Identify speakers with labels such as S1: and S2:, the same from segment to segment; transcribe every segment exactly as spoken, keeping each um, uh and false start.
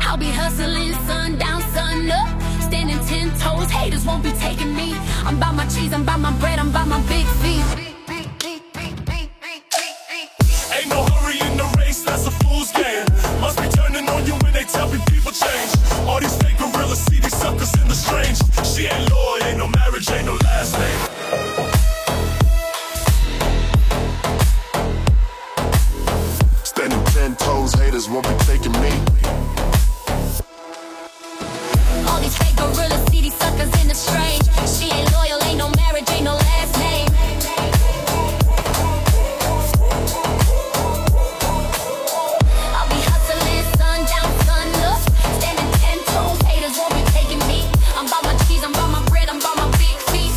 S1: I'll be hustling sundown, sun up, standing ten toes. Haters won't be taking me. I'm by my cheese, I'm by my bread, I'm by my big feet.
S2: Ain't no hurry in the race, that's a fool's game. Must be turning on you when they tell me people change. All these fake gorillas see these suckers in the strange. She ain't loyal, ain't no marriage, ain't no last name.
S3: Standing ten toes, haters won't be taking me.
S1: All these fake gorillas see these suckers in the strange. She ain't loyal, ain't no marriage, ain't no last name. I'll be hustling sundown, sun up, standing ten toes. Haters won't be taking me. I'm by my cheese, I'm by my bread, I'm by my big feet.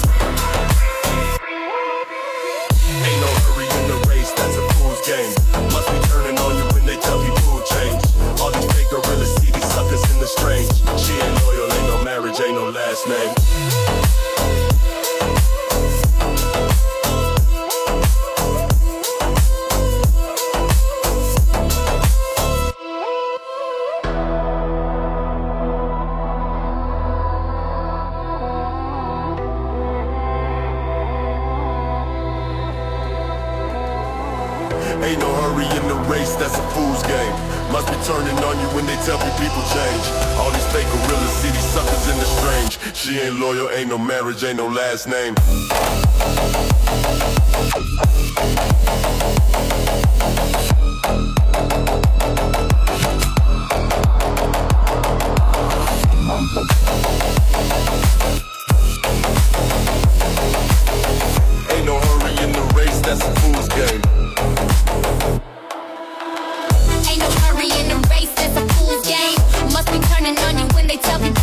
S2: Ain't no hurry in the race, that's a fool's game. Must be turning on you when they tell people change. All these fake gorillas see these suckers in the strange. She ain't loyal, ain't no marriage, ain't no last name. Ain't no hurry in the race, that's a fool's game. Must be turning on you when they tell me people change. All these fake gorillas see these suckers in the strange. She ain't loyal, ain't no marriage, ain't no last name. Ain't no hurry in the race, that's a fool's game.
S1: Ain't no hurry in the race, that's a fool's game. Must be turning on you when they tell people